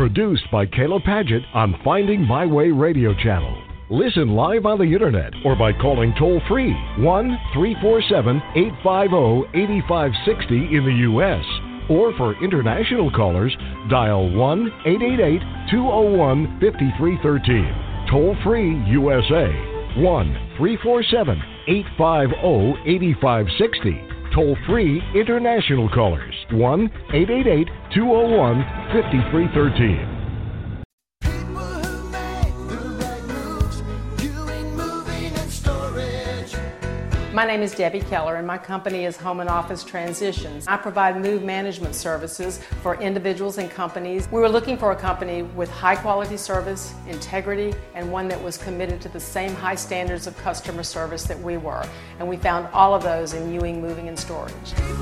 Produced by Kayla Padgett on Finding My Way Radio Channel. Listen live on the internet or by calling toll-free 1-347-850-8560 in the U.S. Or for international callers, dial 1-888-201-5313. Toll-free USA, 1-347-850-8560. Toll-free international callers, 1-888-201-5313. My name is Debbie Keller, and my company is Home and Office Transitions. I provide move management services for individuals and companies. We were looking for a company with high quality service, integrity, and one that was committed to the same high standards of customer service that we were. And we found all of those in Ewing Moving and Storage.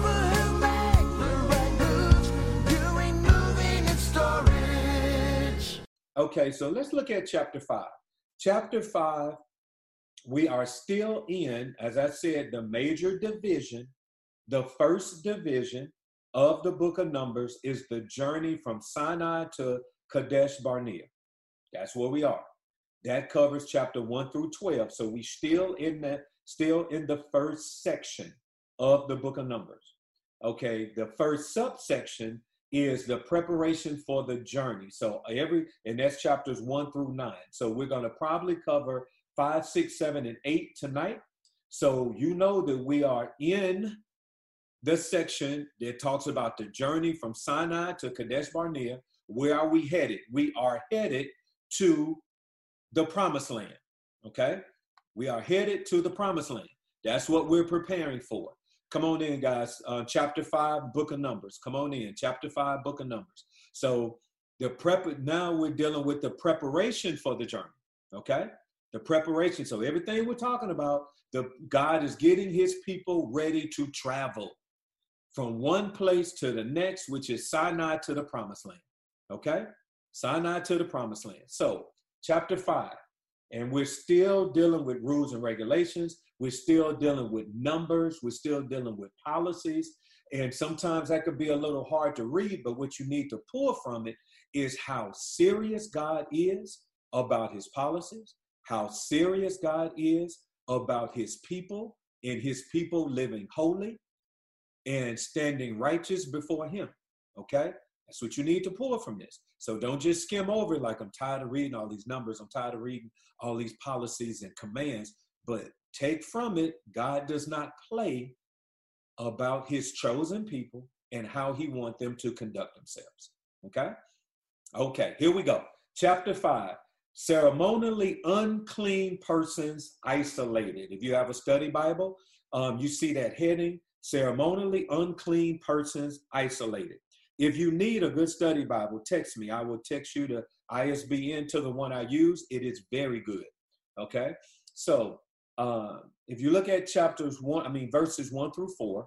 Okay, so let's look at chapter 5. Chapter 5, we are still in, as I said, the major division. The first division of the book of Numbers is the journey from Sinai to Kadesh Barnea. That's where we are. That covers chapter 1 through 12. So we still in the first section of the book of Numbers. Okay, the first subsection is the preparation for the journey. So and that's chapters 1 through 9. So we're going to probably cover 5, 6, 7, and 8 tonight. So you know that we are in the section that talks about the journey from Sinai to Kadesh Barnea. Where are we headed? We are headed to the promised land. Okay? We are headed to the promised land. That's what we're preparing for. Come on in, guys. Chapter 5, book of Numbers. Come on in. Chapter 5, book of Numbers. So now we're dealing with the preparation for the journey. Okay? The preparation. So everything we're talking about, God is getting his people ready to travel from one place to the next, which is Sinai to the promised land. Okay? Sinai to the promised land. So chapter 5, and we're still dealing with rules and regulations. We're still dealing with numbers. We're still dealing with policies. And sometimes that could be a little hard to read, but what you need to pull from it is how serious God is about his policies, how serious God is about his people and his people living holy and standing righteous before him. Okay? That's what you need to pull from this. So don't just skim over it like I'm tired of reading all these numbers. I'm tired of reading all these policies and commands. But take from it, God does not play about his chosen people and how he wants them to conduct themselves. Okay? Okay, here we go. Chapter 5. Ceremonially unclean persons isolated. If you have a study Bible, you see that heading, ceremonially unclean persons isolated. If you need a good study Bible, text me. I will text you the ISBN to the one I use. It is very good. Okay. So if you look at verses 1 through 4,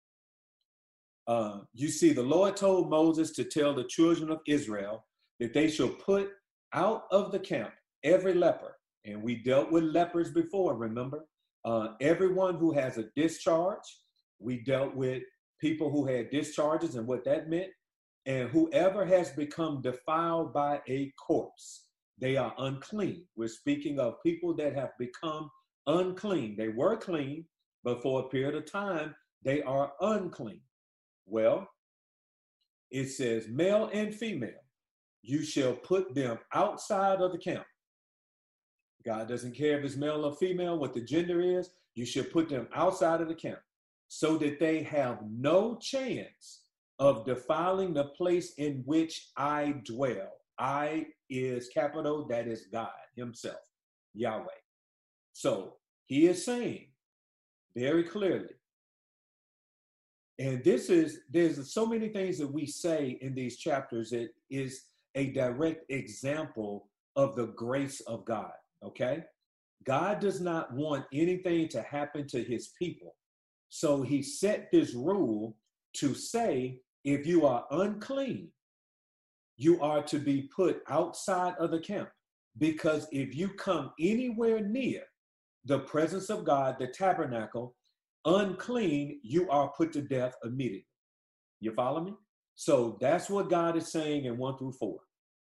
you see the Lord told Moses to tell the children of Israel that they shall put out of the camp every leper. And we dealt with lepers before, remember? Everyone who has a discharge, we dealt with people who had discharges and what that meant. And whoever has become defiled by a corpse, they are unclean. We're speaking of people that have become unclean. They were clean, but for a period of time, they are unclean. Well, it says male and female, you shall put them outside of the camp. God doesn't care if it's male or female, what the gender is. You should put them outside of the camp so that they have no chance of defiling the place in which I dwell. I is capital, that is God himself, Yahweh. So he is saying very clearly, and there's so many things that we say in these chapters that is a direct example of the grace of God, okay? God does not want anything to happen to his people. So he set this rule to say, if you are unclean, you are to be put outside of the camp. Because if you come anywhere near the presence of God, the tabernacle, unclean, you are put to death immediately. You follow me? So that's what God is saying in 1 through 4.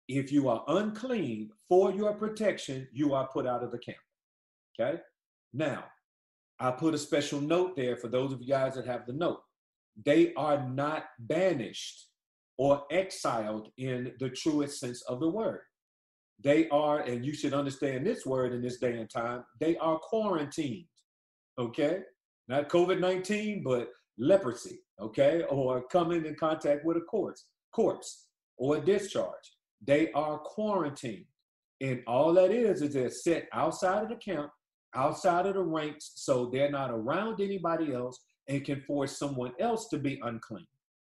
if you are unclean, for your protection, you are put out of the camp. Okay? Now, I put a special note there for those of you guys that have the note. They are not banished or exiled in the truest sense of the word. They are, and you should understand this word in this day and time, they are quarantined. Okay? Not COVID-19, but leprosy, okay? Or coming in contact with a corpse or a discharge. They are quarantined. And all that is they're set outside of the camp, outside of the ranks, so they're not around anybody else and can force someone else to be unclean.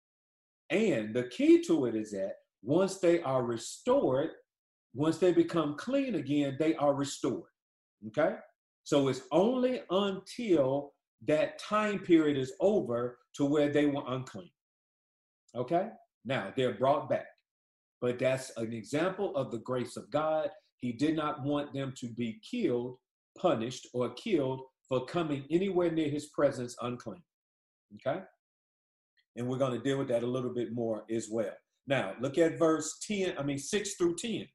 And the key to it is that once they are restored, once they become clean again, they are restored, okay? So it's only until that time period is over to where they were unclean, okay? Now, they're brought back. But that's an example of the grace of God. He did not want them to be killed, punished, or killed for coming anywhere near his presence unclean, okay? And we're going to deal with that a little bit more as well. Now, look at verse 6 through 10.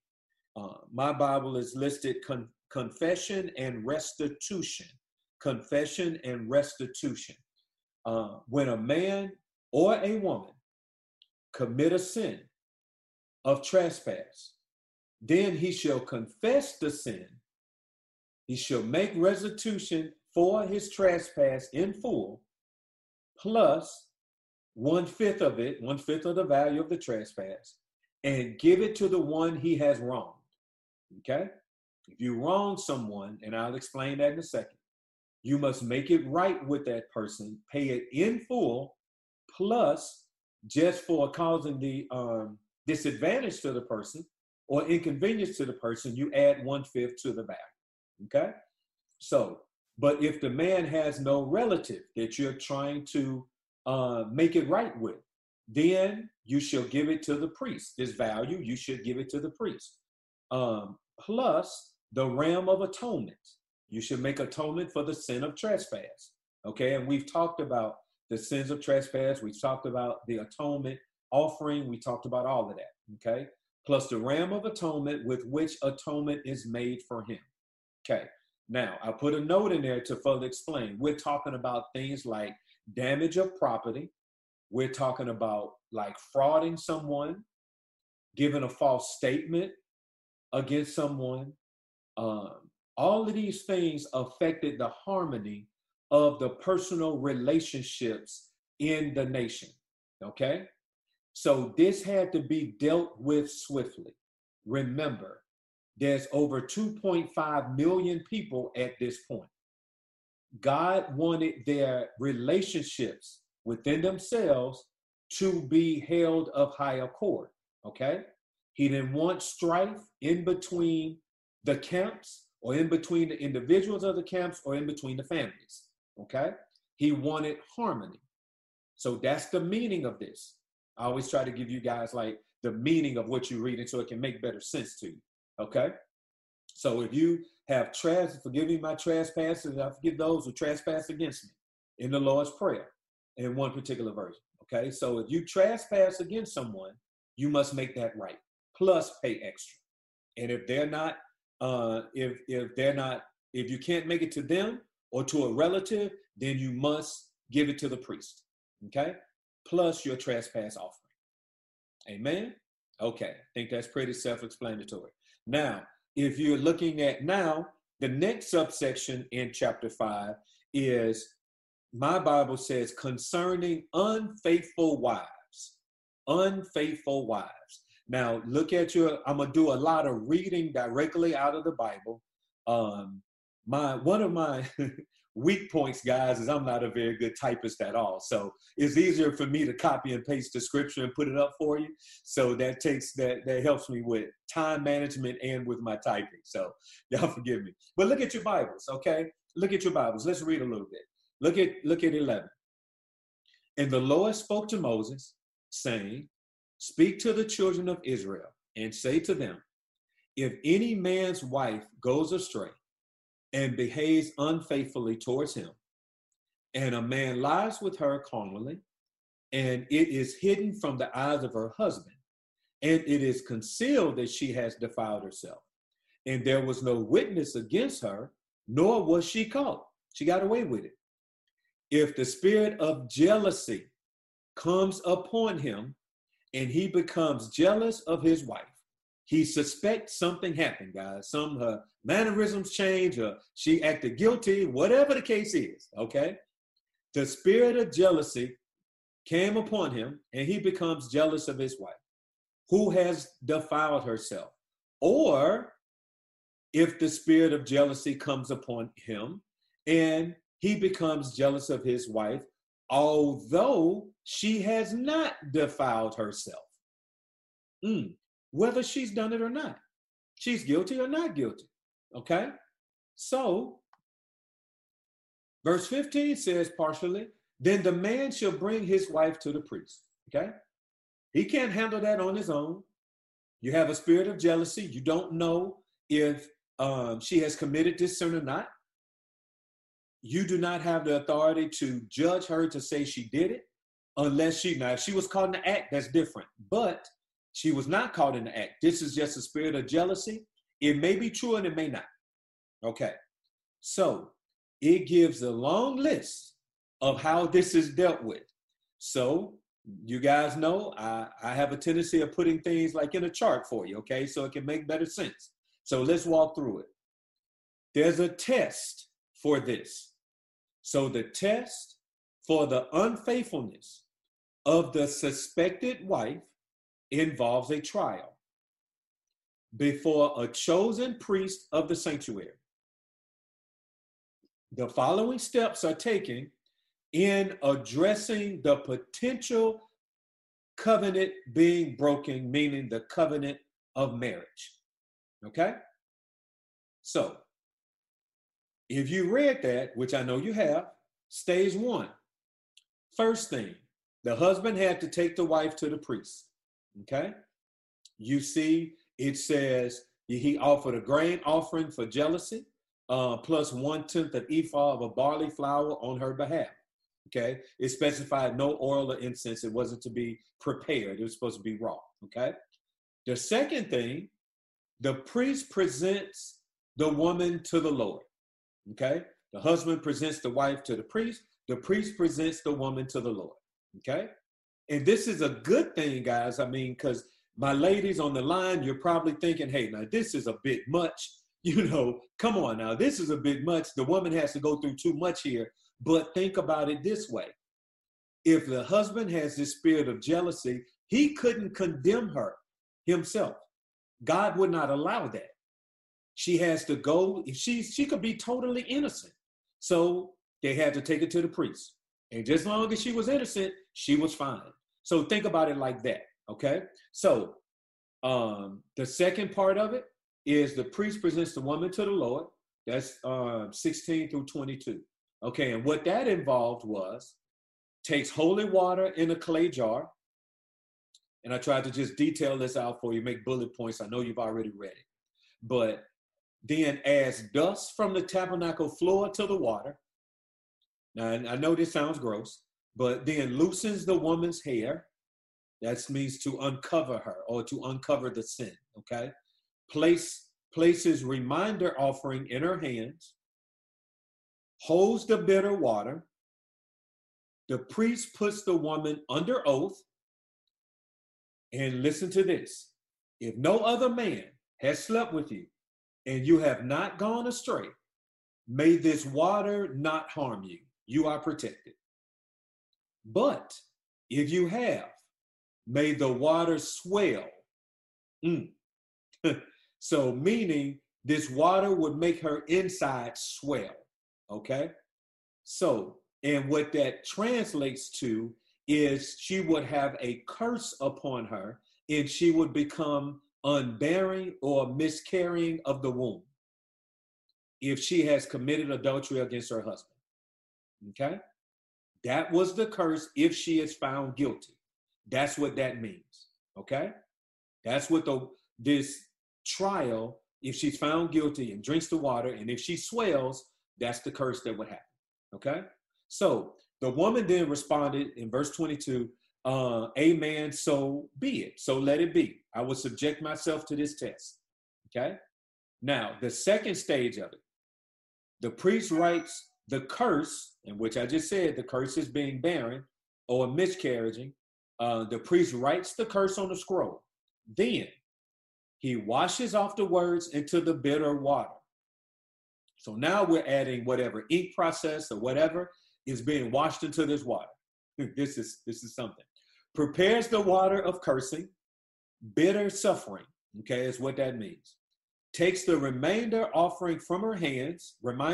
My Bible is listed confession and restitution. Confession and restitution. When a man or a woman commit a sin of trespass, then he shall confess the sin. He shall make restitution for his trespass in full, plus 1/5 of it, 1/5 of the value of the trespass, and give it to the one he has wronged. Okay? If you wrong someone, and I'll explain that in a second, you must make it right with that person, pay it in full, plus just for causing the disadvantage to the person or inconvenience to the person, you add 1/5 to the value. Okay? So, but if the man has no relative that you're trying to make it right with, then you shall give it to the priest. This value, you should give it to the priest. Plus the ram of atonement. You should make atonement for the sin of trespass. Okay, and we've talked about the sins of trespass. We've talked about the atonement offering. We talked about all of that. Okay, plus the ram of atonement with which atonement is made for him. Okay, now I put a note in there to further explain. We're talking about things like damage of property. We're talking about like frauding someone, giving a false statement against someone. All of these things affected the harmony of the personal relationships in the nation, okay? So this had to be dealt with swiftly. Remember, there's over 2.5 million people at this point. God wanted their relationships within themselves to be held of high accord, okay? He didn't want strife in between the camps or in between the individuals of the camps or in between the families, okay? He wanted harmony. So that's the meaning of this. I always try to give you guys like the meaning of what you're reading so it can make better sense to you, okay? So if you have forgive me my trespasses, I forgive those who trespass against me in the Lord's Prayer in one particular version, okay? So if you trespass against someone, you must make that right, plus pay extra. And if they're not, if you can't make it to them or to a relative, then you must give it to the priest, okay? Plus your trespass offering. Amen? Okay, I think that's pretty self-explanatory. Now, if you're looking at now, the next subsection in chapter 5 is, my Bible says, concerning unfaithful wives. Unfaithful wives. Now, look at I'm going to do a lot of reading directly out of the Bible. One of my weak points, guys, is I'm not a very good typist at all. So it's easier for me to copy and paste the scripture and put it up for you. So that helps me with time management and with my typing. So y'all forgive me. But look at your Bibles, okay? Look at your Bibles. Let's read a little bit. Look at 11. And the Lord spoke to Moses, saying, speak to the children of Israel and say to them, if any man's wife goes astray and behaves unfaithfully towards him, and a man lies with her carnally, and it is hidden from the eyes of her husband, and it is concealed that she has defiled herself. And there was no witness against her, nor was she caught. She got away with it. If the spirit of jealousy comes upon him and he becomes jealous of his wife, he suspects something happened, guys. Some her mannerisms change, or she acted guilty, whatever the case is, okay? The spirit of jealousy came upon him and he becomes jealous of his wife, who has defiled herself. Or if the spirit of jealousy comes upon him and he becomes jealous of his wife, although she has not defiled herself. Whether she's done it or not. She's guilty or not guilty. Okay? So, verse 15 says partially, then the man shall bring his wife to the priest. Okay? He can't handle that on his own. You have a spirit of jealousy. You don't know if she has committed this sin or not. You do not have the authority to judge her to say she did it, unless if she was caught in the act, that's different. But she was not caught in the act. This is just a spirit of jealousy. It may be true and it may not. Okay. So it gives a long list of how this is dealt with. So you guys know I have a tendency of putting things like in a chart for you, okay, so it can make better sense. So let's walk through it. There's a test for this. So the test for the unfaithfulness of the suspected wife involves a trial before a chosen priest of the sanctuary. The following steps are taken in addressing the potential covenant being broken, meaning the covenant of marriage. Okay? So, if you read that, which I know you have, stage one. First thing, the husband had to take the wife to the priest. Okay? You see, it says he offered a grain offering for jealousy, plus 1/10 of ephah of a barley flour on her behalf. Okay? It specified no oil or incense. It wasn't to be prepared. It was supposed to be raw. Okay? The second thing, the priest presents the woman to the Lord. Okay? The husband presents the wife to the priest presents the woman to the Lord. Okay? And this is a good thing, guys. I mean, because my ladies on the line, you're probably thinking, hey, now this is a bit much. You know, come on now, this is a bit much. The woman has to go through too much here. But think about it this way. If the husband has this spirit of jealousy, he couldn't condemn her himself. God would not allow that. She has to go, she could be totally innocent. So they had to take it to the priest. And just as long as she was innocent, she was fine. So think about it like that, okay? So the second part of it is the priest presents the woman to the Lord. That's 16 through 22. Okay, and what that involved was takes holy water in a clay jar. And I tried to just detail this out for you, make bullet points. I know you've already read it. But then adds dust from the tabernacle floor to the water. Now, I know this sounds gross, but then loosens the woman's hair. That means to uncover her or to uncover the sin, okay? Places reminder offering in her hands, holds the bitter water. The priest puts the woman under oath. And listen to this. If no other man has slept with you and you have not gone astray, may this water not harm you. You are protected. But if you have, may the water swell. So meaning this water would make her inside swell. Okay? So, and what that translates to is she would have a curse upon her and she would become unbearing or miscarrying of the womb if she has committed adultery against her husband. Okay? That was the curse if she is found guilty. That's what that means. Okay? That's what this trial, if she's found guilty and drinks the water, and if she swells, that's the curse that would happen. Okay? So the woman then responded in verse 22, amen, so be it. So let it be. I will subject myself to this test. Okay? Now, the second stage of it, the priest writes the curse, in which I just said the curse is being barren or miscarrying. The priest writes the curse on the scroll. Then he washes off the words into the bitter water. So now we're adding whatever ink process or whatever is being washed into this water. This is something. Prepares the water of cursing, bitter suffering. Okay, is what that means. Takes the remainder offering from her hands,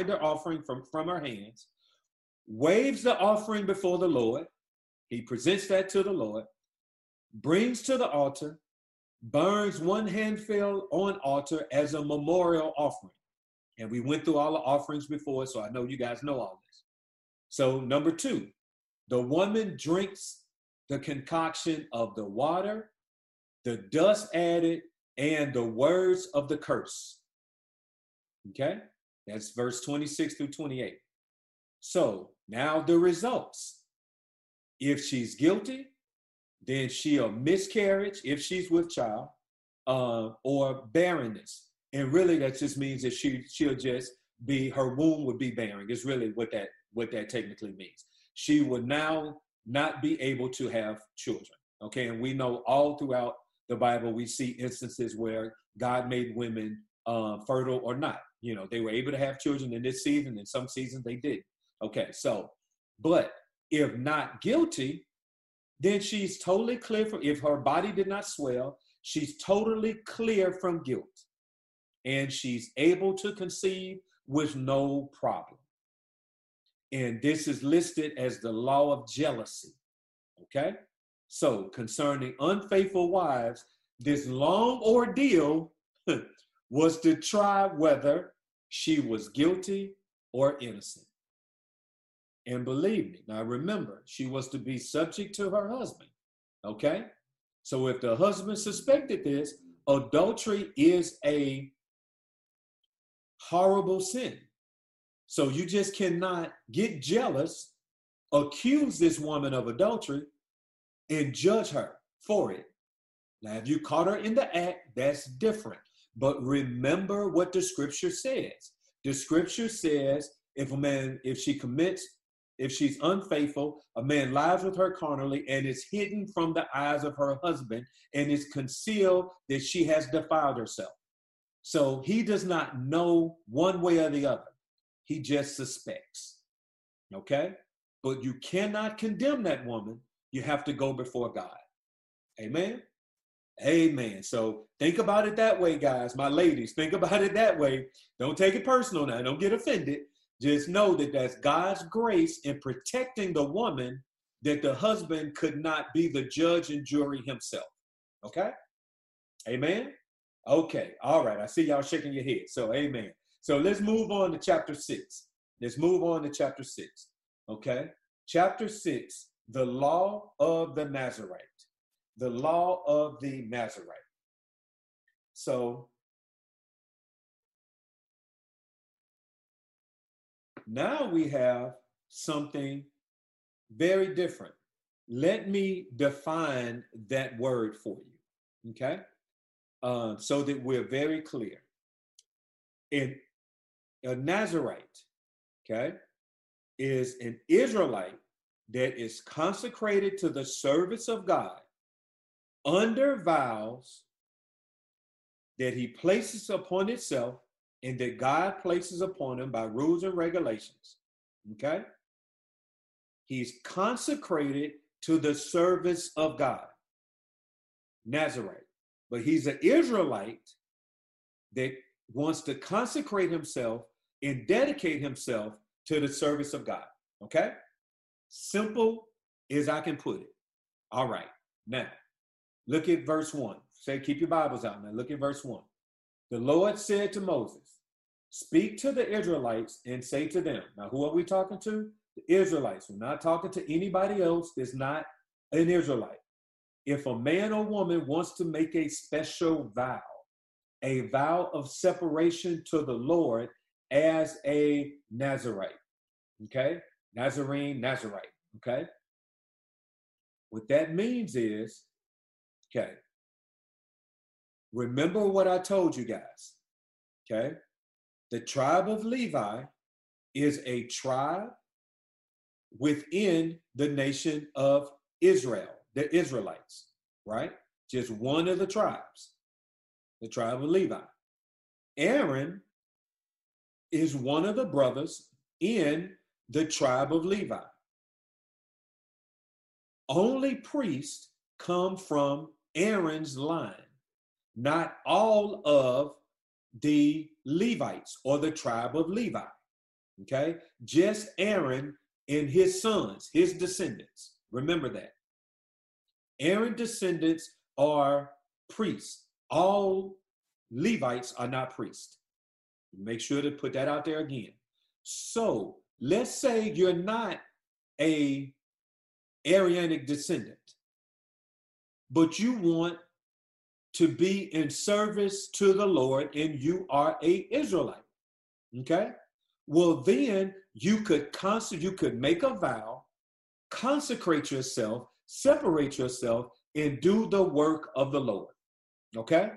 waves the offering before the Lord. He presents that to the Lord, brings to the altar, burns one handful on altar as a memorial offering. And we went through all the offerings before, so I know you guys know all this. So number 2, the woman drinks the concoction of the water, the dust added, and the words of the curse. Okay? That's verse 26 through 28. So now the results. If she's guilty, then she'll miscarriage if she's with child, or barrenness. And really that just means that she'll just be, her womb would be barren. Is really what that technically means. She would now not be able to have children. Okay, and we know all throughout the Bible we see instances where God made women fertile or not. You know, they were able to have children in this season, in some seasons they did. Okay, so, but if not guilty, then she's totally clear from, if her body did not swell, she's totally clear from guilt. And she's able to conceive with no problem. And this is listed as the law of jealousy. Okay? So concerning unfaithful wives, this long ordeal was to try whether she was guilty or innocent. And believe me, now remember, she was to be subject to her husband. Okay? So if the husband suspected this, adultery is a horrible sin. So you just cannot get jealous, accuse this woman of adultery, and judge her for it. Now, if you caught her in the act, that's different. But remember what the scripture says. The scripture says if she's unfaithful, a man lies with her carnally and is hidden from the eyes of her husband and is concealed that she has defiled herself. So he does not know one way or the other. He just suspects. Okay? But you cannot condemn that woman. You have to go before God. Amen? Amen. So think about it that way, guys. My ladies, think about it that way. Don't take it personal now. Don't get offended. Just know that that's God's grace in protecting the woman, that the husband could not be the judge and jury himself. Okay? Amen? Okay. All right. I see y'all shaking your head. So amen. So let's move on to chapter 6. Let's move on to chapter 6. Okay? Chapter 6, the law of the Nazarite. The law of the Nazarite. So now we have something very different. Let me define that word for you, okay? So that we're very clear. In a Nazarite, okay, is an Israelite that is consecrated to the service of God under vows that he places upon himself and that God places upon him by rules and regulations. Okay? He's consecrated to the service of God. Nazarite. But he's an Israelite that wants to consecrate himself and dedicate himself to the service of God. Okay? Simple as I can put it. All right. Now, look at verse 1. Say, keep your Bibles out now. Look at verse 1. The Lord said to Moses, speak to the Israelites and say to them. Now, who are we talking to? The Israelites. We're not talking to anybody else that's not an Israelite. If a man or woman wants to make a special vow, a vow of separation to the Lord as a Nazarite, okay? Nazarene, Nazarite, okay? What that means is, okay, remember what I told you guys, okay? The tribe of Levi is a tribe within the nation of Israel, the Israelites, right? Just one of the tribes, the tribe of Levi. Aaron is one of the brothers in the tribe of Levi. Only priests come from Aaron's line, not all of the Levites or the tribe of Levi, okay? Just Aaron and his sons, his descendants. Remember that. Aaron's descendants are priests. All Levites are not priests. Make sure to put that out there again. So let's say you're not a Aaronic descendant, but you want to be in service to the Lord and you are a Israelite. Okay? Well, then you could make a vow, consecrate yourself, separate yourself, and do the work of the Lord. Okay?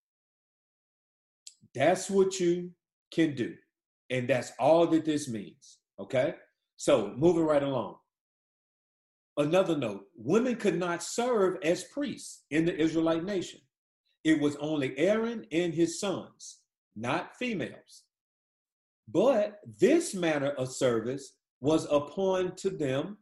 That's what you can do. And that's all that this means. Okay? So moving right along. Another note, women could not serve as priests in the Israelite nation. It was only Aaron and his sons, not females. But this manner of service was open to them,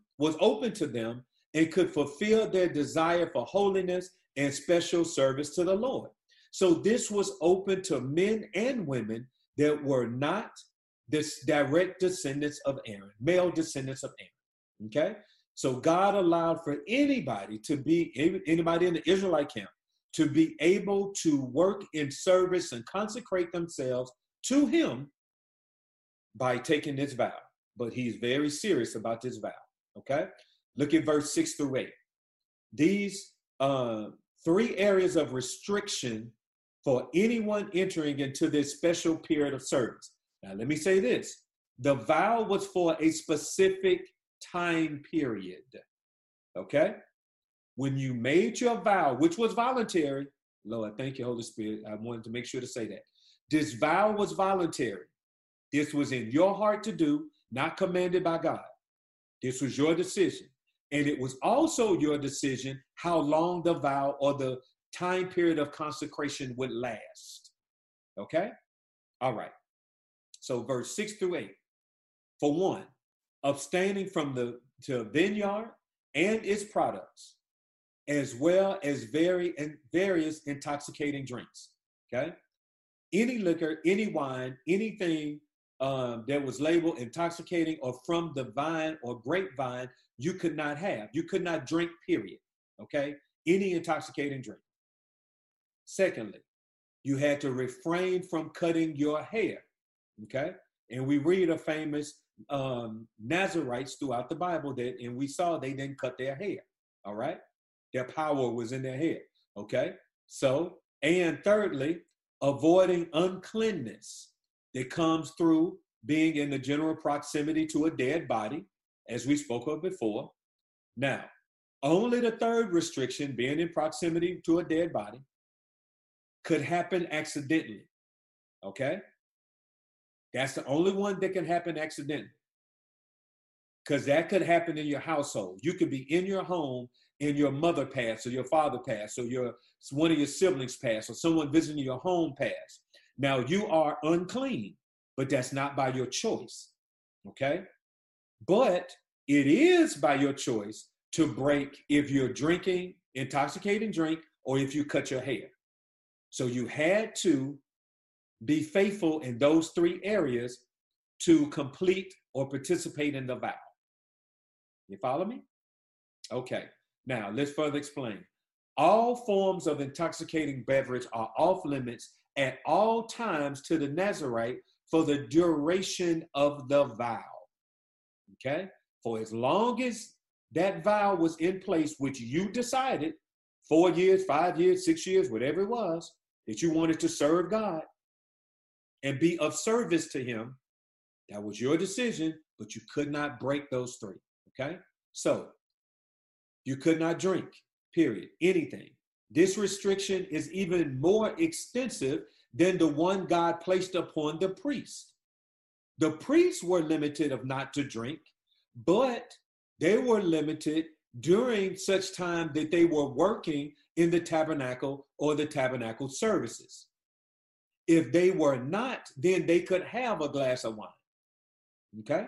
and could fulfill their desire for holiness and special service to the Lord. So this was open to men and women that were not this direct descendants of Aaron, male descendants of Aaron. Okay? So God allowed for anybody in the Israelite camp to be able to work in service and consecrate themselves to him by taking this vow. But he's very serious about this vow. Okay? Look at verse 6 through 8. These three areas of restriction for anyone entering into this special period of service. Now, let me say this. The vow was for a specific time period. Okay? When you made your vow, which was voluntary, Lord, thank you, Holy Spirit. I wanted to make sure to say that. This vow was voluntary. This was in your heart to do, not commanded by God. This was your decision. And it was also your decision how long the vow or the time period of consecration would last. Okay? All right. So verse 6 through 8. For one, abstaining from the vineyard and its products, as well as various intoxicating drinks. Okay? Any liquor, any wine, anything that was labeled intoxicating or from the vine or grapevine, you could not have. You could not drink, period. Okay? Any intoxicating drink. Secondly, you had to refrain from cutting your hair. Okay? And we read of famous Nazarites throughout the Bible and we saw they didn't cut their hair. All right? Their power was in their hair. Okay? So, and thirdly, avoiding uncleanness that comes through being in the general proximity to a dead body, as we spoke of before. Now, only the third restriction, being in proximity to a dead body, could happen accidentally. Okay? That's the only one that can happen accidentally. Because that could happen in your household. You could be in your home and your mother passed or your father passed or one of your siblings passed or someone visiting your home passed. Now you are unclean, but that's not by your choice. Okay? But it is by your choice to break if you're drinking intoxicating drink or if you cut your hair. So you had to be faithful in those three areas to complete or participate in the vow. You follow me? Okay. Now, let's further explain. All forms of intoxicating beverage are off limits at all times to the Nazarite for the duration of the vow. Okay? For as long as that vow was in place, which you decided, 4 years, 5 years, 6 years, whatever it was, that you wanted to serve God and be of service to him, that was your decision, but you could not break those three. Okay? So You could not drink, period, anything. This restriction is even more extensive than the one God placed upon the priest. The priests were limited of not to drink, but they were limited during such time that they were working in the tabernacle or the tabernacle services. If they were not, then they could have a glass of wine. Okay?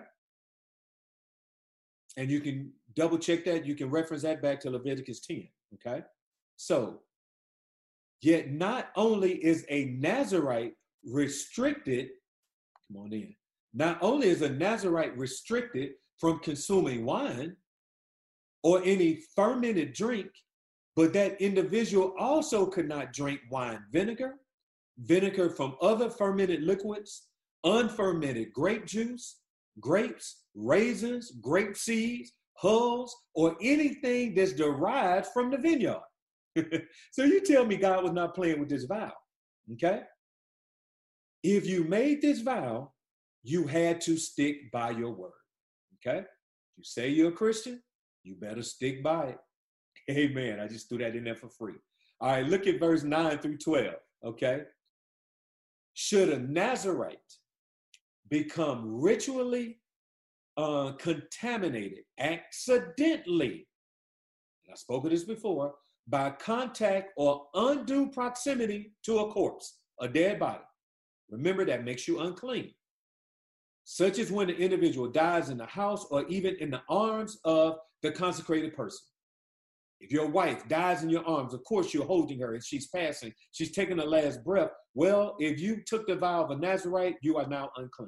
And you can double check that. You can reference that back to Leviticus 10. Okay? So, yet not only is a Nazirite restricted, come on in, not only is a Nazirite restricted from consuming wine or any fermented drink, but that individual also could not drink wine vinegar, vinegar from other fermented liquids, unfermented grape juice, grapes, raisins, grape seeds, hulls, or anything that's derived from the vineyard. So you tell me God was not playing with this vow, okay? If you made this vow, you had to stick by your word, okay? You say you're a Christian, you better stick by it. Amen. I just threw that in there for free. All right, look at verse 9 through 12, okay? Should a Nazirite become ritually contaminated accidentally, and I spoke of this before, by contact or undue proximity to a corpse, a dead body. Remember, that makes you unclean. Such as when the individual dies in the house or even in the arms of the consecrated person. If your wife dies in your arms, of course you're holding her and she's passing, she's taking her last breath. Well, if you took the vow of a Nazirite, you are now unclean.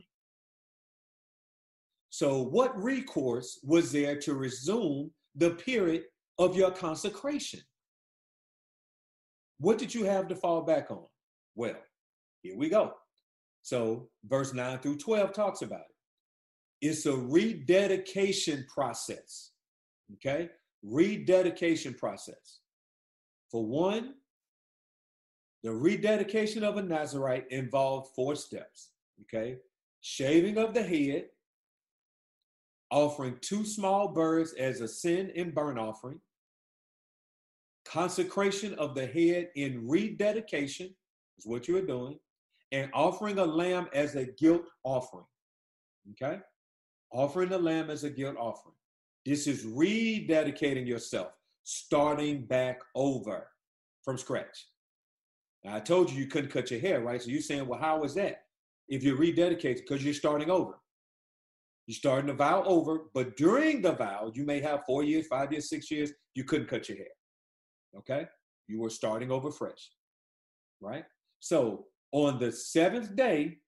So what recourse was there to resume the period of your consecration? What did you have to fall back on? Well, here we go. So verse 9 through 12 talks about it. It's a rededication process, okay? Rededication process. For one, the rededication of a Nazirite involved 4 steps, okay? Shaving of the head, offering 2 small birds as a sin and burnt offering, consecration of the head in rededication is what you are doing, and offering a lamb as a guilt offering, okay? Offering the lamb as a guilt offering. This is rededicating yourself, starting back over from scratch. Now, I told you couldn't cut your hair, right? So you're saying, well, how is that? If you're rededicated, because you're starting over. You're starting the vow over, but during the vow, you may have 4 years, 5 years, 6 years, you couldn't cut your hair, okay? You were starting over fresh, right? So on the 7th day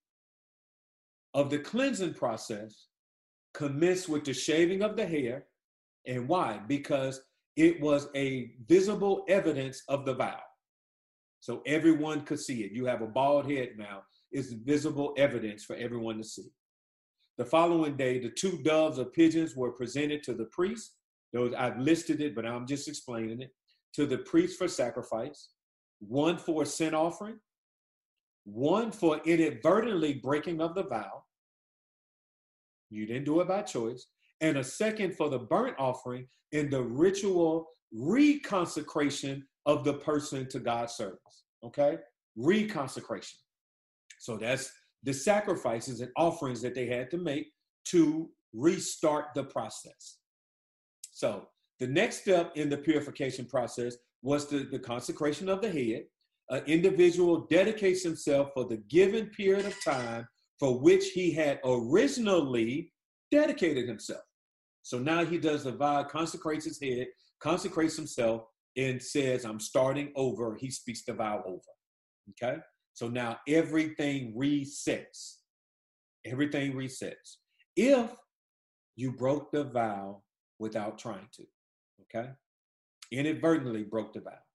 of the cleansing process, commence with the shaving of the hair. And why? Because it was a visible evidence of the vow. So everyone could see it. You have a bald head now. It's visible evidence for everyone to see. The following day, the 2 doves or pigeons were presented to the priest. Those I've listed it, but I'm just explaining it. To the priest for sacrifice. 1 for a sin offering. 1 for inadvertently breaking of the vow. You didn't do it by choice. And a 2nd for the burnt offering in the ritual reconsecration of the person to God's service. Okay? Reconsecration. So that's the sacrifices and offerings that they had to make to restart the process. So the next step in the purification process was the consecration of the head. An individual dedicates himself for the given period of time for which he had originally dedicated himself. So now he does the vow, consecrates his head, consecrates himself, and says, I'm starting over. He speaks the vow over, okay? So now everything resets. Everything resets. If you broke the vow without trying to, okay? Inadvertently broke the vow.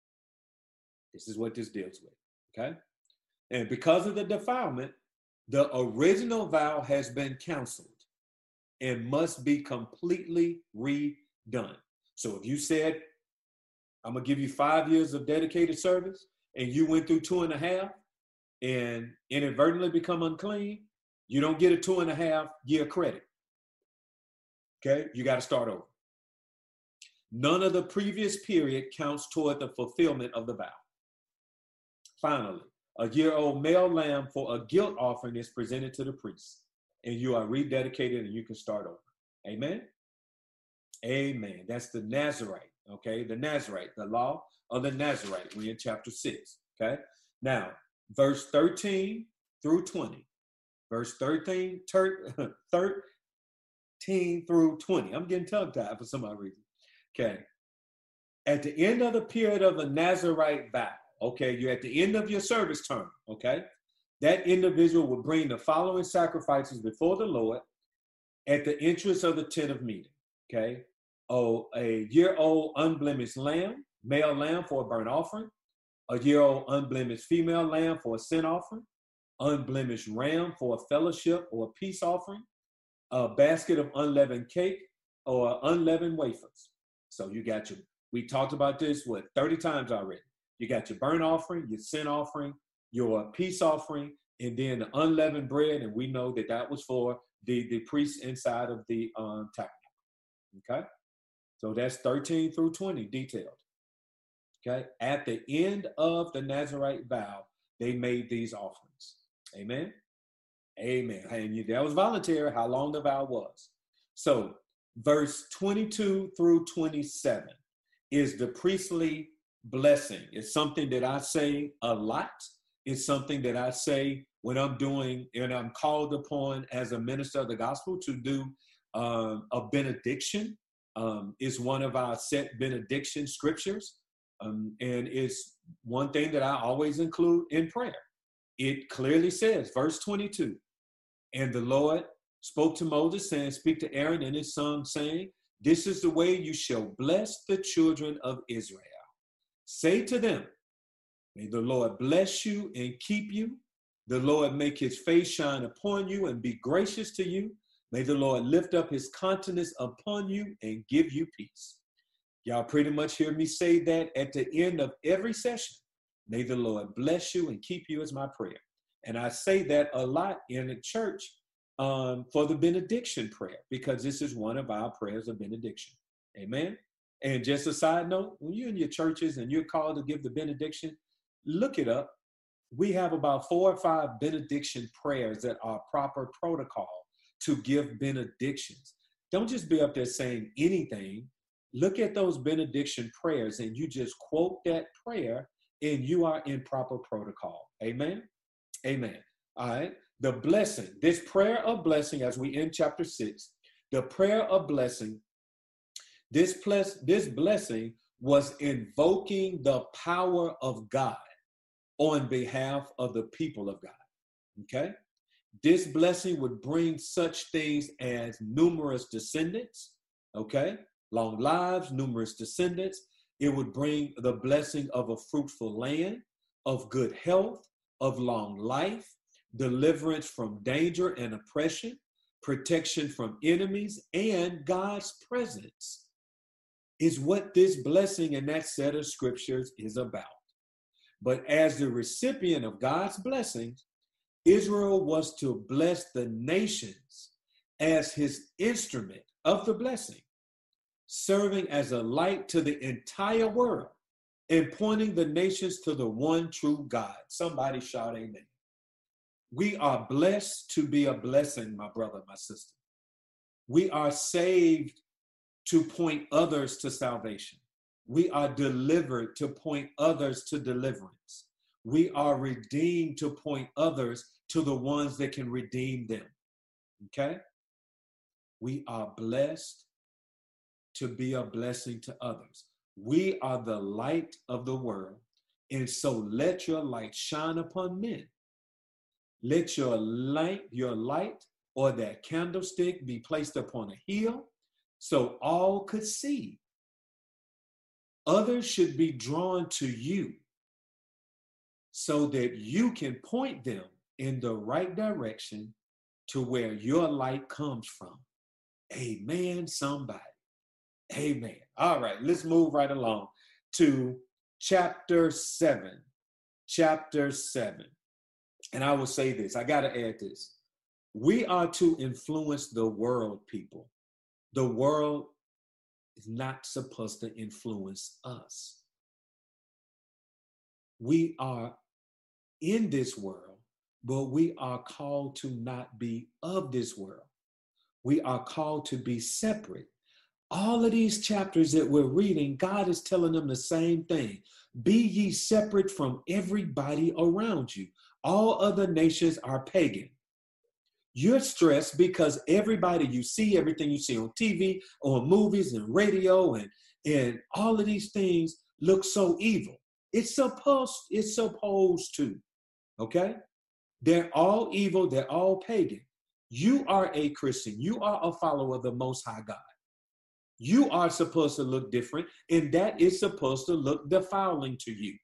This is what this deals with, okay? And because of the defilement, the original vow has been canceled and must be completely redone. So if you said, I'm gonna give you 5 years of dedicated service, and you went through 2.5 and inadvertently become unclean, you don't get a 2.5 year credit. Okay, you got to start over. None of the previous period counts toward the fulfillment of the vow. Finally, a year-old male lamb for a guilt offering is presented to the priest, and you are rededicated and you can start over. Amen? Amen. That's the Nazarite, okay? The Nazarite, the law of the Nazarite. We're in chapter 6, okay? Now, verse 13 through 20. Verse 13 through 20. I'm getting tongue-tied for some odd reason. Okay. At the end of the period of a Nazarite vow, okay, you're at the end of your service term, okay? That individual will bring the following sacrifices before the Lord at the entrance of the tent of meeting, okay? Oh, a year-old unblemished lamb, male lamb for a burnt offering, a year-old unblemished female lamb for a sin offering, unblemished ram for a fellowship or a peace offering, a basket of unleavened cake or unleavened wafers. So you got your, we talked about this, 30 times already. You got your burnt offering, your sin offering, your peace offering, and then the unleavened bread. And we know that that was for the priests inside of the tabernacle. Okay? So that's 13 through 20 detailed. Okay? At the end of the Nazarite vow, they made these offerings. Amen? Amen. And that was voluntary, how long the vow was. So verse 22 through 27 is the priestly blessing. It's something that I say a lot. It's something that I say when I'm doing, and I'm called upon as a minister of the gospel to do a benediction. It's one of our set benediction scriptures. And it's one thing that I always include in prayer. It clearly says, verse 22, and the Lord spoke to Moses, saying, speak to Aaron and his son, saying, this is the way you shall bless the children of Israel. Say to them, may the Lord bless you and keep you. The Lord make his face shine upon you and be gracious to you. May the Lord lift up his countenance upon you and give you peace. Y'all pretty much hear me say that at the end of every session. May the Lord bless you and keep you is my prayer. And I say that a lot in the church for the benediction prayer, because this is one of our prayers of benediction. Amen. And just a side note, when you're in your churches and you're called to give the benediction, look it up. We have about 4 or 5 benediction prayers that are proper protocol to give benedictions. Don't just be up there saying anything. Look at those benediction prayers and you just quote that prayer and you are in proper protocol. Amen. Amen. All right. The blessing, this prayer of blessing, as we end chapter 6, the prayer of blessing, this blessing was invoking the power of God on behalf of the people of God. Okay. This blessing would bring such things as numerous descendants. Okay. Long lives, numerous descendants. It would bring the blessing of a fruitful land, of good health, of long life, deliverance from danger and oppression, protection from enemies, and God's presence is what this blessing in that set of scriptures is about. But as the recipient of God's blessings, Israel was to bless the nations as his instrument of the blessing, serving as a light to the entire world and pointing the nations to the one true God. Somebody shout amen. We are blessed to be a blessing, my brother, my sister. We are saved to point others to salvation. We are delivered to point others to deliverance. We are redeemed to point others to the ones that can redeem them. Okay? We are blessed to be a blessing to others. We are the light of the world. And so let your light shine upon men. Let your light or that candlestick be placed upon a hill so all could see. Others should be drawn to you so that you can point them in the right direction to where your light comes from. Amen, somebody. Amen. All right, let's move right along to chapter 7. Chapter 7. And I will say this, I got to add this. We are to influence the world, people. The world is not supposed to influence us. We are in this world, but we are called to not be of this world. We are called to be separate. All of these chapters that we're reading, God is telling them the same thing. Be ye separate from everybody around you. All other nations are pagan. You're stressed because everybody you see, everything you see on TV or movies and radio and all of these things look so evil. It's supposed to, okay? They're all evil. They're all pagan. You are a Christian. You are a follower of the Most High God. You are supposed to look different, and that is supposed to look defiling to you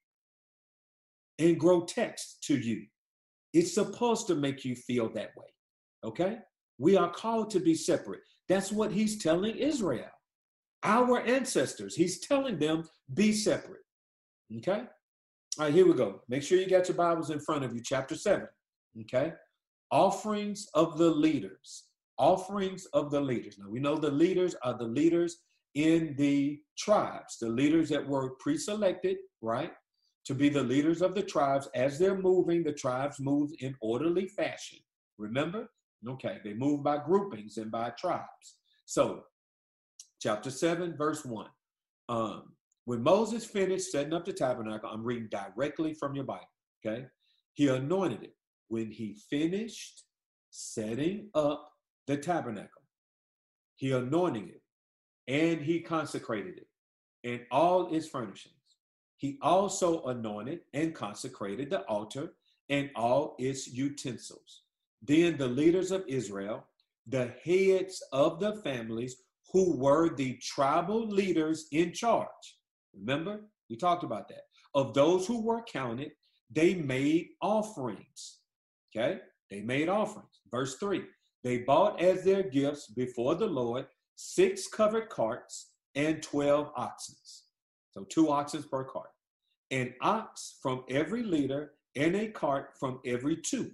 and grotesque to you. It's supposed to make you feel that way, okay? We are called to be separate. That's what he's telling Israel. Our ancestors, he's telling them, be separate, okay? All right, here we go. Make sure you got your Bibles in front of you, chapter 7, okay? Offerings of the leaders. Offerings of the leaders. Now, we know the leaders are the leaders in the tribes, the leaders that were pre-selected, right, to be the leaders of the tribes. As they're moving, the tribes move in orderly fashion. Remember? Okay, they move by groupings and by tribes. So, chapter 7, verse 1. When Moses finished setting up the tabernacle, I'm reading directly from your Bible, okay? He anointed it. When he finished setting up the tabernacle, he anointed it, and he consecrated it, and all its furnishings. He also anointed and consecrated the altar and all its utensils. Then the leaders of Israel, the heads of the families who were the tribal leaders in charge. Remember, we talked about that. Of those who were counted, they made offerings. Okay? They made offerings. Verse 3. They bought as their gifts before the Lord 6 covered carts and 12 oxen. So 2 oxen per cart. An ox from every leader and a cart from every 2.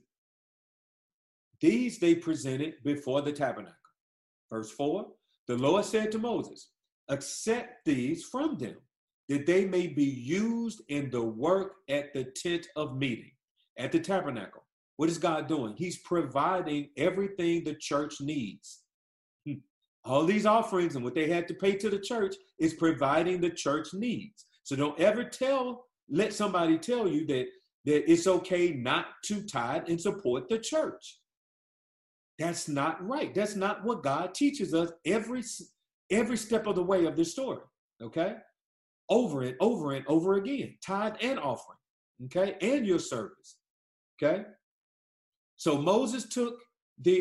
These they presented before the tabernacle. Verse 4. The Lord said to Moses, accept these from them, that they may be used in the work at the tent of meeting, at the tabernacle. What is God doing? He's providing everything the church needs. All these offerings and what they had to pay to the church is providing the church needs. So don't ever let somebody tell you that it's okay not to tithe and support the church. That's not right. That's not what God teaches us every step of the way of this story, okay? Over and over and over again, tithe and offering, okay? And your service, okay? So Moses took the,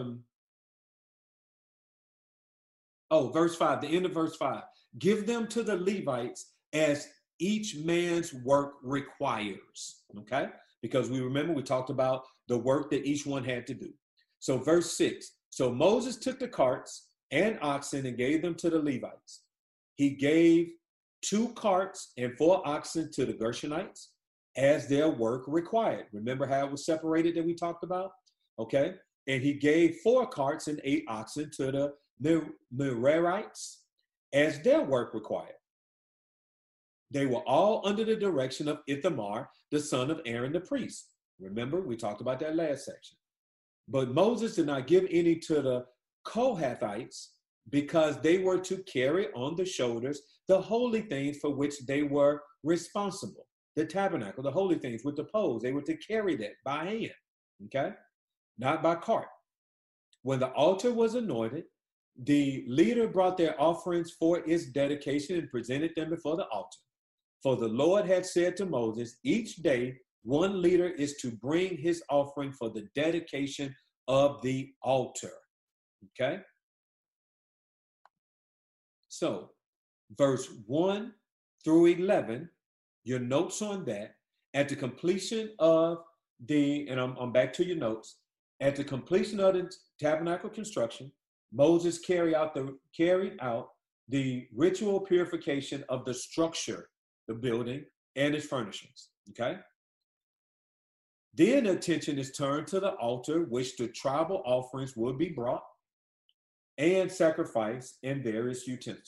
verse 5, the end of verse 5. Give them to the Levites as each man's work requires, okay? Because we talked about the work that each one had to do. So verse 6, so Moses took the carts and oxen and gave them to the Levites. He gave 2 carts and 4 oxen to the Gershonites as their work required. Remember how it was separated that we talked about? Okay. And he gave 4 carts and 8 oxen to the Merarites as their work required. They were all under the direction of Ithamar, the son of Aaron the priest. Remember, we talked about that last section. But Moses did not give any to the Kohathites because they were to carry on the shoulders the holy things for which they were responsible. The tabernacle, the holy things with the poles, they were to carry that by hand, okay? Not by cart. When the altar was anointed, the leader brought their offerings for its dedication and presented them before the altar. For the Lord had said to Moses, each day one leader is to bring his offering for the dedication of the altar. Okay? So, verse 1 through 11, your notes on that, at the completion of and I'm back to your notes, at the completion of the tabernacle construction, Moses carried out the ritual purification of the structure, the building, and its furnishings. Okay? Then attention is turned to the altar, which the tribal offerings will be brought, and sacrifice and various utensils.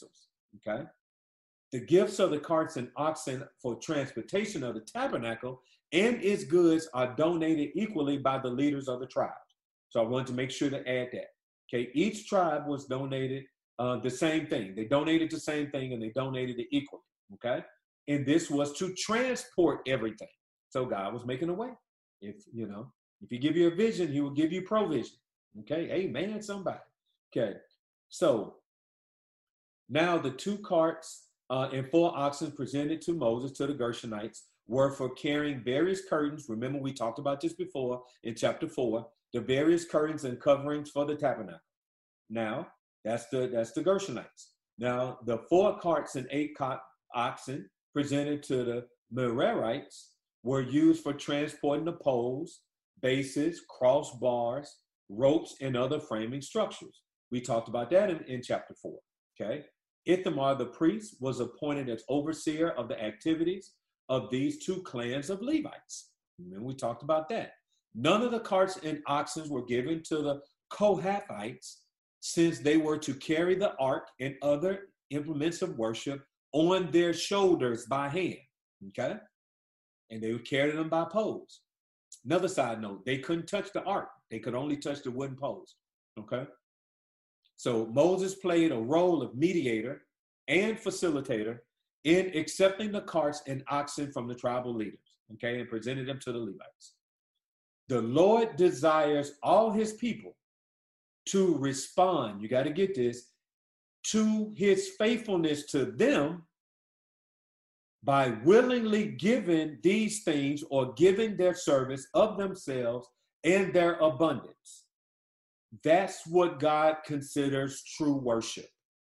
Okay. The gifts of the carts and oxen for transportation of the tabernacle and its goods are donated equally by the leaders of the tribes. So I wanted to make sure to add that. Okay, each tribe was donated the same thing. They donated the same thing and they donated it equally. Okay, and this was to transport everything. So God was making a way. If He give you a vision, He will give you provision. Okay, amen, somebody. Okay, so now the 2 carts and 4 oxen presented to Moses, to the Gershonites, were for carrying various curtains. Remember, we talked about this before in chapter 4, the various curtains and coverings for the tabernacle. Now, that's the Gershonites. Now, the 4 carts and 8 oxen presented to the Merarites were used for transporting the poles, bases, crossbars, ropes, and other framing structures. We talked about that in chapter 4. Okay. Ithamar, the priest, was appointed as overseer of the activities of these 2 clans of Levites. And we talked about that. None of the carts and oxen were given to the Kohathites, since they were to carry the ark and other implements of worship on their shoulders by hand. Okay? And they would carry them by poles. Another side note, they couldn't touch the ark. They could only touch the wooden poles. Okay? So Moses played a role of mediator and facilitator in accepting the carts and oxen from the tribal leaders, okay, and presented them to the Levites. The Lord desires all His people to respond, you got to get this, to His faithfulness to them by willingly giving these things or giving their service of themselves and their abundance. That's what God considers true worship.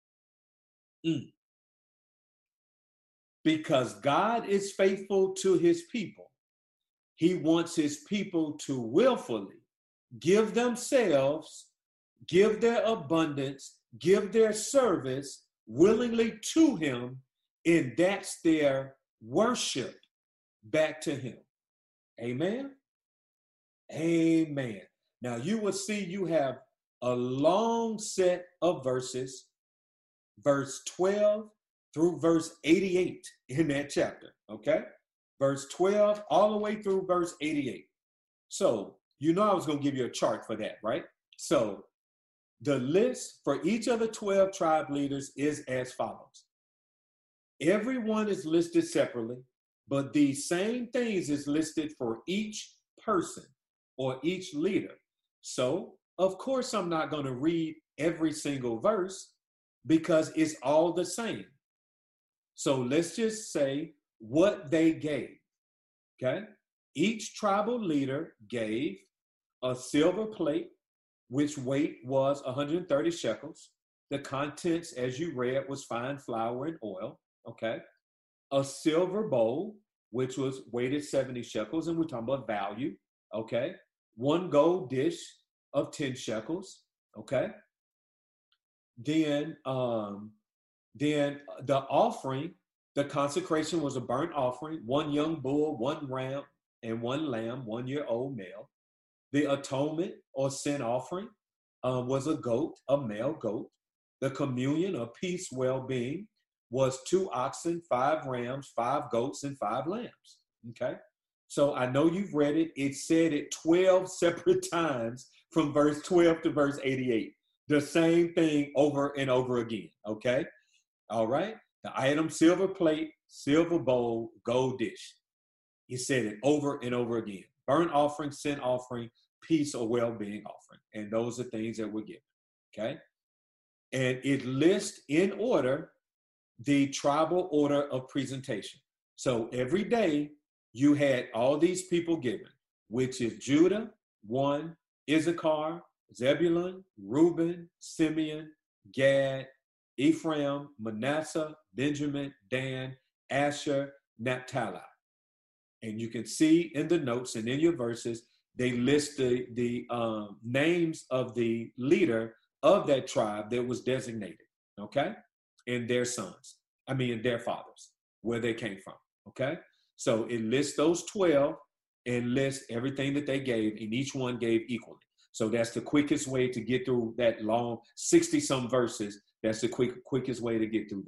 Because God is faithful to His people, He wants His people to willfully give themselves, give their abundance, give their service willingly to Him, and that's their worship back to Him. Amen? Amen. Now you will see you have a long set of verses, verse 12 through verse 88 in that chapter, okay? Verse 12 all the way through verse 88. So, I was going to give you a chart for that, right? So, the list for each of the 12 tribe leaders is as follows. Everyone is listed separately, but these same things is listed for each person or each leader. So, of course, I'm not going to read every single verse because it's all the same. So let's just say what they gave, okay? Each tribal leader gave a silver plate, which weight was 130 shekels. The contents, as you read, was fine flour and oil, okay? A silver bowl, which was weighted 70 shekels, and we're talking about value, okay? 1 gold dish of 10 shekels, okay? Then the offering, the consecration was a burnt offering, 1 young bull, 1 ram, and 1 lamb, 1-year-old male. The atonement or sin offering was a goat, a male goat. The communion or peace well-being was 2 oxen, 5 rams, 5 goats, and 5 lambs, okay? So I know you've read it. It said it 12 separate times from verse 12 to verse 88. The same thing over and over again, okay? All right? The item, silver plate, silver bowl, gold dish. He said it over and over again. Burnt offering, sin offering, peace or well-being offering. And those are things that were given, okay? And it lists in order the tribal order of presentation. So every day you had all these people given, which is Judah, 1, Issachar, Zebulun, Reuben, Simeon, Gad, Ephraim, Manasseh, Benjamin, Dan, Asher, Naphtali. And you can see in the notes and in your verses, they list the names of the leader of that tribe that was designated, okay? And their sons, their fathers, where they came from, okay? So it lists those 12 and lists everything that they gave, and each one gave equally. So that's the quickest way to get through that long 60-some verses. That's the quickest way to get through that,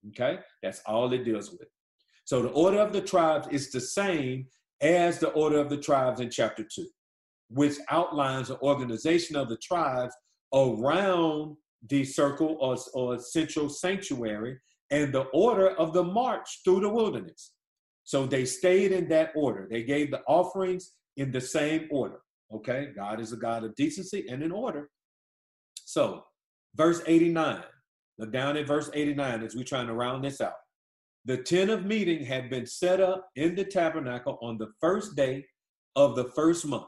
Okay, that's all it deals with. So the order of the tribes is the same as the order of the tribes in chapter 2, which outlines the organization of the tribes around the circle or central sanctuary and the order of the march through the wilderness. So they stayed in that order. They gave the offerings in the same order. Okay, God is a God of decency and in order. So verse 89, now down at verse 89 as we're trying to round this out. The tent of meeting had been set up in the tabernacle on the first day of the first month.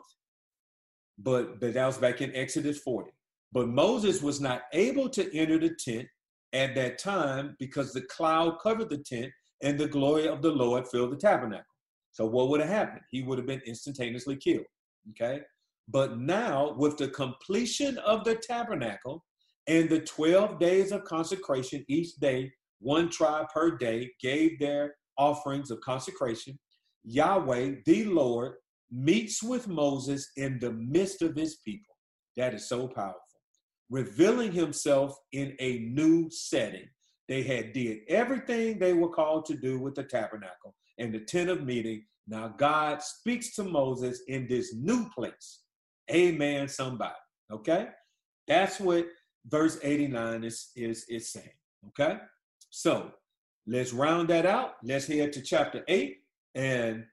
But that was back in Exodus 40. But Moses was not able to enter the tent at that time because the cloud covered the tent and the glory of the Lord filled the tabernacle. So what would have happened? He would have been instantaneously killed. Okay. But now with the completion of the tabernacle and the 12 days of consecration, each day, one tribe per day gave their offerings of consecration, Yahweh, the Lord, meets with Moses in the midst of his people. That is so powerful. Revealing himself in a new setting. They had did everything they were called to do with the tabernacle and the tent of meeting. Now God speaks to Moses in this new place. Amen, somebody. Okay? That's what verse 89 is saying. Okay? So let's round that out. Let's head to chapter 8. And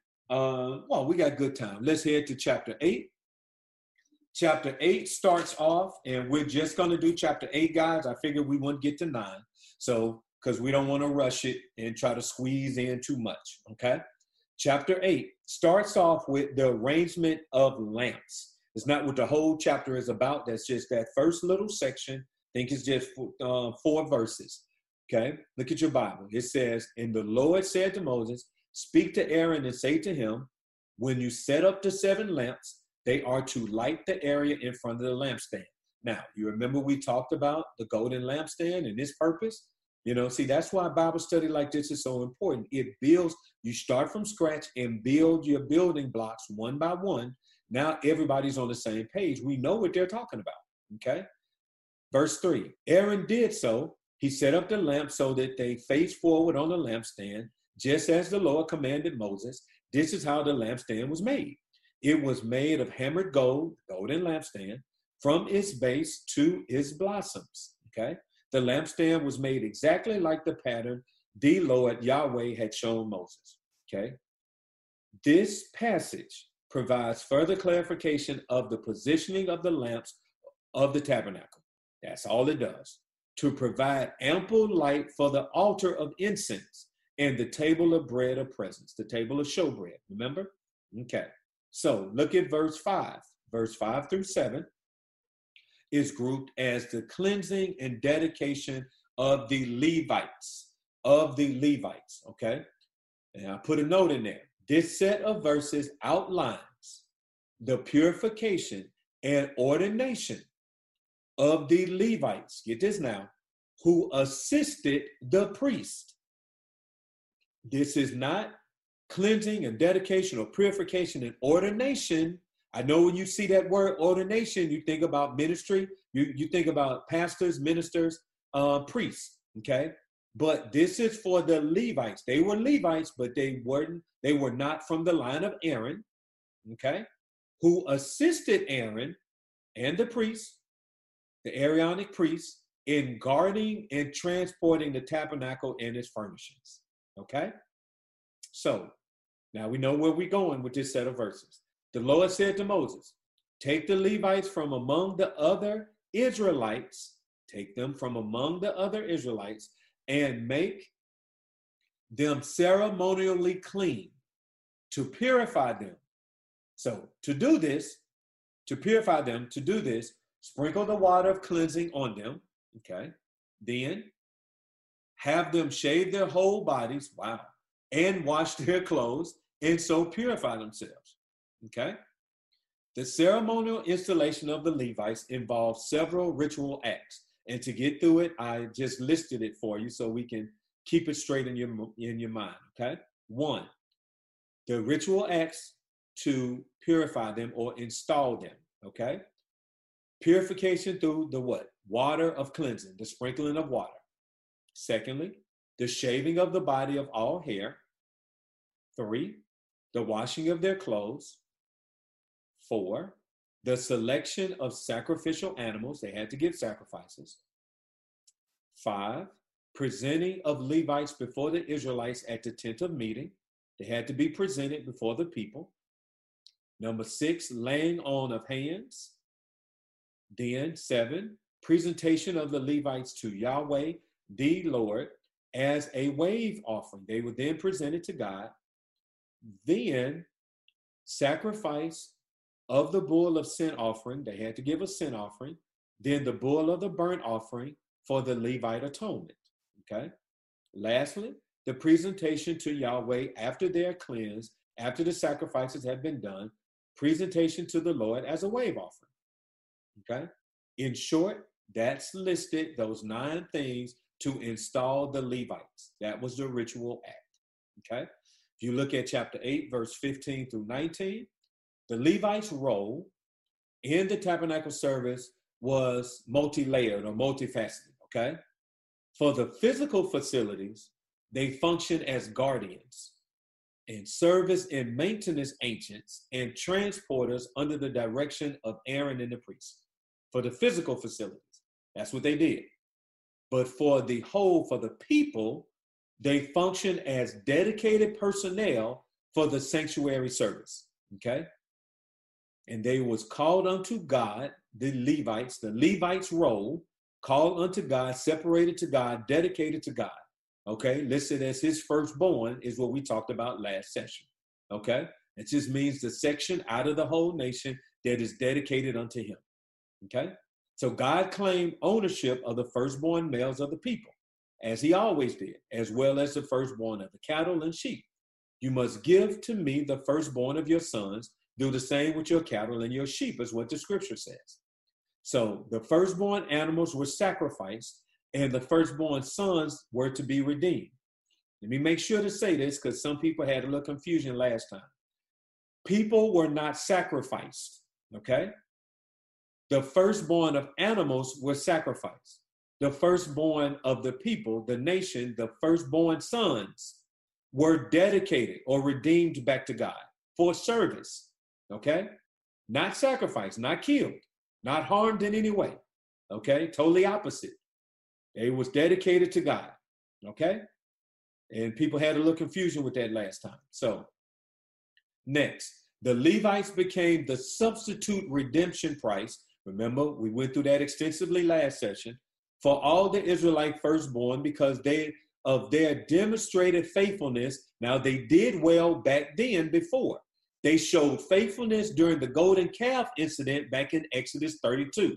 we got good time. Let's head to chapter 8. Chapter 8 starts off, and we're just going to do chapter 8, guys. I figured we wouldn't get to 9. So, because we don't want to rush it and try to squeeze in too much. Okay? Chapter 8 starts off with the arrangement of lamps. It's not what the whole chapter is about. That's just that first little section. I think it's just 4 verses. Okay? Look at your Bible. It says, and the Lord said to Moses, speak to Aaron and say to him, when you set up the 7 lamps, they are to light the area in front of the lampstand. Now, you remember we talked about the golden lampstand and its purpose? You know, see, that's why a Bible study like this is so important. It builds, you start from scratch and build your building blocks one by one. Now everybody's on the same page. We know what they're talking about, okay? Verse 3, Aaron did so. He set up the lamp so that they face forward on the lampstand, just as the Lord commanded Moses. This is how the lampstand was made. It was made of hammered gold, golden lampstand, from its base to its blossoms, okay? The lampstand was made exactly like the pattern the Lord Yahweh had shown Moses, okay? This passage provides further clarification of the positioning of the lamps of the tabernacle. That's all it does. To provide ample light for the altar of incense and the table of bread of presence, the table of showbread, remember? Okay. So look at verse 5. Verse 5 through 7 is grouped as the cleansing and dedication of the Levites, okay? And I put a note in there. This set of verses outlines the purification and ordination of the Levites, get this now, who assisted the priest. This is not cleansing and dedication or purification and ordination. I know when you see that word ordination, you think about ministry, you think about pastors, ministers, priests, okay? But this is for the Levites. They were Levites, but they were not from the line of Aaron, okay? Who assisted Aaron and the priests, the Aaronic priests, in guarding and transporting the tabernacle and its furnishings, okay? So, now we know where we're going with this set of verses. The Lord said to Moses, take the Levites from among the other Israelites, and make them ceremonially clean to purify them. So to do this, sprinkle the water of cleansing on them, okay? Then have them shave their whole bodies, and wash their clothes, and so purify themselves, okay? The ceremonial installation of the Levites involves several ritual acts. And to get through it, I just listed it for you so we can keep it straight in your mind, okay? 1, the ritual acts to purify them or install them, okay? Purification through the what? Water of cleansing, the sprinkling of water. Secondly, the shaving of the body of all hair. 3, the washing of their clothes. 4, the selection of sacrificial animals. They had to give sacrifices. 5, presenting of Levites before the Israelites at the tent of meeting. They had to be presented before the people. Number 6, laying on of hands. Then 7, presentation of the Levites to Yahweh, the Lord, as a wave offering. They were then presented to God. Then sacrifice of the bull of sin offering. They had to give a sin offering. Then the bull of the burnt offering for the Levite atonement. Okay. Lastly, the presentation to Yahweh after they are cleansed, after the sacrifices have been done, presentation to the Lord as a wave offering. Okay. In short, that's listed, those 9 things to install the Levites. That was the ritual act. Okay. If you look at chapter 8, verse 15 through 19, the Levites' role in the tabernacle service was multi-layered or multifaceted. Okay. For the physical facilities, they function as guardians and service and maintenance agents and transporters under the direction of Aaron and the priests. For the physical facilities, that's what they did. But for the whole, for the people, they function as dedicated personnel for the sanctuary service. Okay. And they was called unto God, the Levites' role, called unto God, separated to God, dedicated to God. Okay, listed as his firstborn is what we talked about last session. Okay, it just means the section out of the whole nation that is dedicated unto him. Okay, so God claimed ownership of the firstborn males of the people, as he always did, as well as the firstborn of the cattle and sheep. You must give to me the firstborn of your sons. Do the same with your cattle and your sheep, is what the scripture says. So the firstborn animals were sacrificed, and the firstborn sons were to be redeemed. Let me make sure to say this because some people had a little confusion last time. People were not sacrificed, okay? The firstborn of animals were sacrificed. The firstborn of the people, the nation, the firstborn sons were dedicated or redeemed back to God for service, okay? Not sacrificed, not killed, not harmed in any way, okay? Totally opposite. They was dedicated to God, okay? And people had a little confusion with that last time. So next, the Levites became the substitute redemption price. Remember, we went through that extensively last session for all the Israelite firstborn because of their demonstrated faithfulness. Now, they did well back then before. They showed faithfulness during the golden calf incident back in Exodus 32.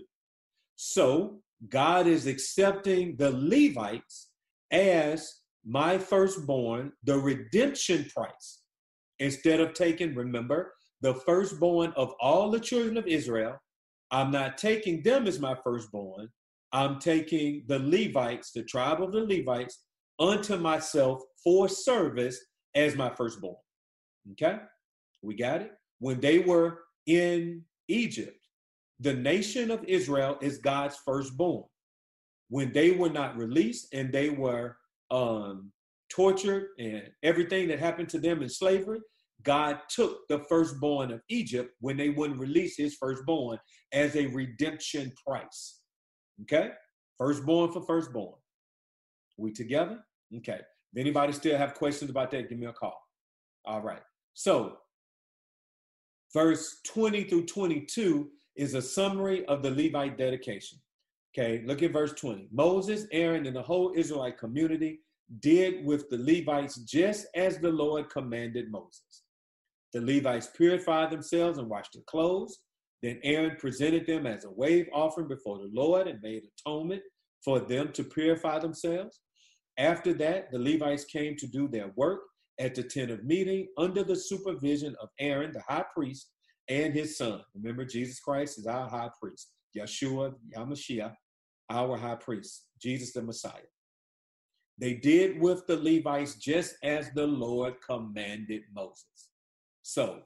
So God is accepting the Levites as my firstborn, the redemption price. Instead of taking, remember, the firstborn of all the children of Israel, I'm not taking them as my firstborn. I'm taking the Levites, the tribe of the Levites, unto myself for service as my firstborn. Okay? We got it? When they were in Egypt, the nation of Israel is God's firstborn. When they were not released and they were tortured and everything that happened to them in slavery, God took the firstborn of Egypt when they wouldn't release his firstborn as a redemption price. Okay? Firstborn for firstborn. We together? Okay. If anybody still have questions about that, give me a call. All right. So verse 20 through 22 is a summary of the Levite dedication. Okay, look at verse 20. Moses, Aaron, and the whole Israelite community did with the Levites just as the Lord commanded Moses. The Levites purified themselves and washed their clothes. Then Aaron presented them as a wave offering before the Lord and made atonement for them to purify themselves. After that, the Levites came to do their work at the tent of meeting under the supervision of Aaron, the high priest, and his son. Remember, Jesus Christ is our high priest. Yeshua, Yamashiach, our high priest, Jesus the Messiah. They did with the Levites just as the Lord commanded Moses. So,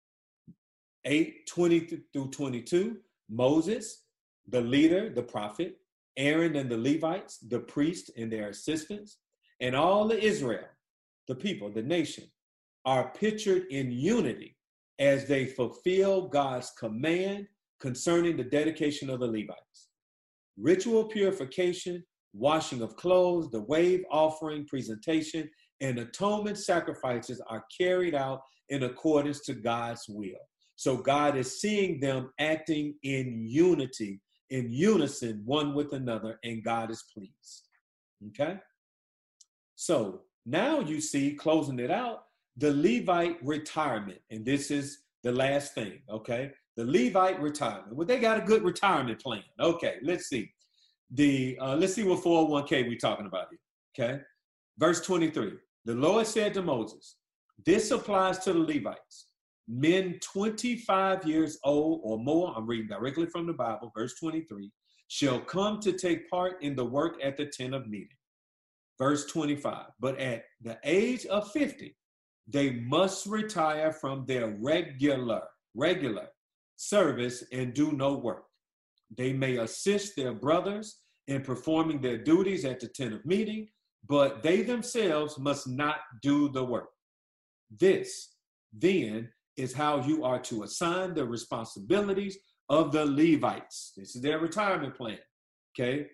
8:20 through 22, Moses, the leader, the prophet, Aaron and the Levites, the priest and their assistants, and all of Israel, the people, the nation, are pictured in unity as they fulfill God's command concerning the dedication of the Levites. Ritual purification, washing of clothes, the wave offering, presentation, and atonement sacrifices are carried out in accordance to God's will. So God is seeing them acting in unity, in unison, one with another, and God is pleased. Okay? So now you see, closing it out, the Levite retirement. And this is the last thing, okay? The Levite retirement. Well, they got a good retirement plan. Okay, let's see. Let's see what 401k we're talking about here, okay? Verse 23, the Lord said to Moses, this applies to the Levites. Men 25 years old or more, I'm reading directly from the Bible, verse 23, shall come to take part in the work at the tent of meeting. Verse 25, but at the age of 50, they must retire from their regular service and do no work. They may assist their brothers in performing their duties at the tent of meeting, but they themselves must not do the work. This, then, is how you are to assign the responsibilities of the Levites. This is their retirement plan, okay?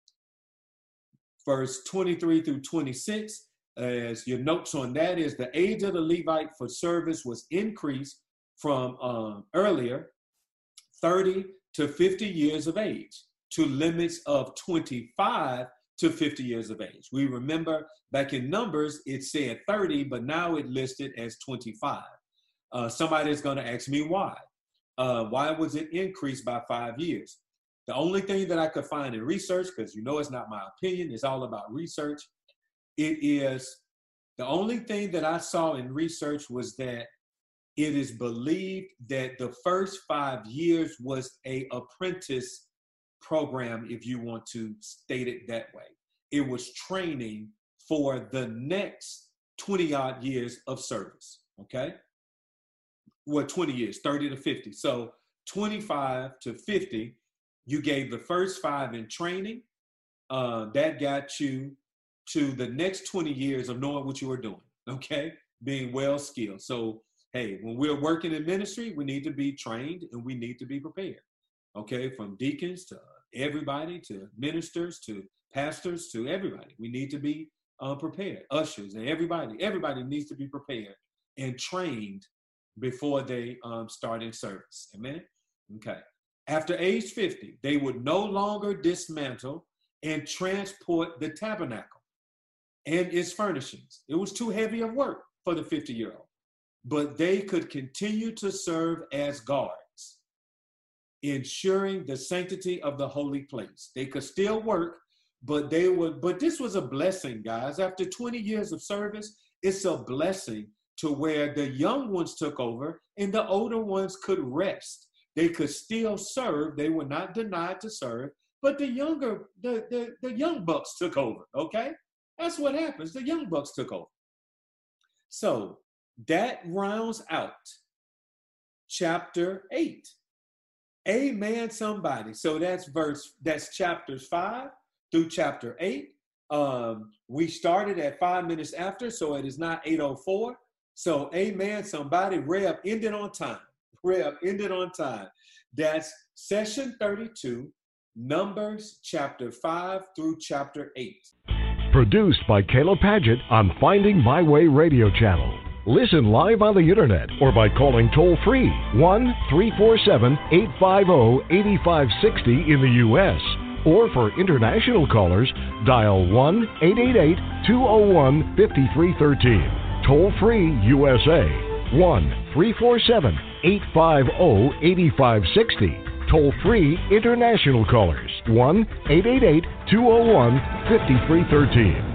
Verse 23 through 26, as your notes on that is the age of the Levite for service was increased from earlier 30 to 50 years of age to limits of 25 to 50 years of age. We remember back in Numbers, it said 30, but now it listed as 25. Somebody is going to ask me why. Why was it increased by 5 years? The only thing that I could find in research, because you know it's not my opinion, it's all about research. It is the only thing that I saw in research was that it is believed that the first 5 years was an apprentice program, if you want to state it that way. It was training for the next 20 odd years of service, okay? Well, 20 years, 30 to 50. So 25 to 50, you gave the first 5 in training. That got you to the next 20 years of knowing what you were doing, okay? Being well skilled. So, hey, when we're working in ministry, we need to be trained and we need to be prepared, okay? From deacons to everybody, to ministers, to pastors, to everybody. We need to be prepared. Ushers and everybody needs to be prepared and trained before they start in service. Amen? Okay. After age 50, they would no longer dismantle and transport the tabernacle and its furnishings. It was too heavy of work for the 50-year-old, but they could continue to serve as guards, ensuring the sanctity of the holy place. They could still work, but this was a blessing, guys. After 20 years of service, it's a blessing to where the young ones took over and the older ones could rest. They could still serve. They were not denied to serve, but the young bucks took over, okay? That's what happens. The young bucks took over. So that rounds out chapter 8. Amen, somebody. So that's chapters 5 through chapter 8. We started at 5 minutes after, so it is not 8:04. So amen, somebody. Reb ended on time. That's session 32, Numbers chapter 5 through chapter 8. Produced by Caleb Paget on Finding My Way Radio Channel. Listen live on the internet or by calling toll-free 1-347-850-8560 in the U.S. Or for international callers, dial 1-888-201-5313. Toll-free USA 1-347-850-8560. Toll-free international callers 1-888-201-5313.